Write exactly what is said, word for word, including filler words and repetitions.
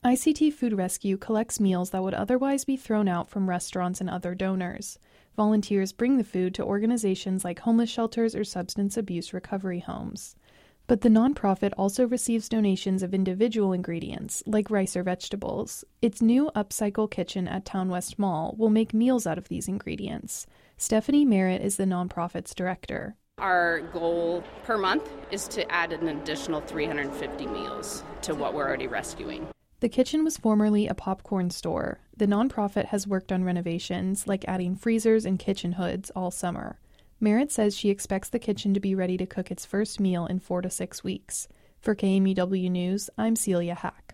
I C T Food Rescue collects meals that would otherwise be thrown out from restaurants and other donors. Volunteers bring the food to organizations like homeless shelters or substance abuse recovery homes. But the nonprofit also receives donations of individual ingredients, like rice or vegetables. Its new Upcycle Kitchen at Town West Mall will make meals out of these ingredients. Stephanie Merritt is the nonprofit's director. Our goal per month is to add an additional three hundred fifty meals to what we're already rescuing. The kitchen was formerly a popcorn store. The nonprofit has worked on renovations, like adding freezers and kitchen hoods, all summer. Merritt says she expects the kitchen to be ready to cook its first meal in four to six weeks. For K M U W News, I'm Celia Hack.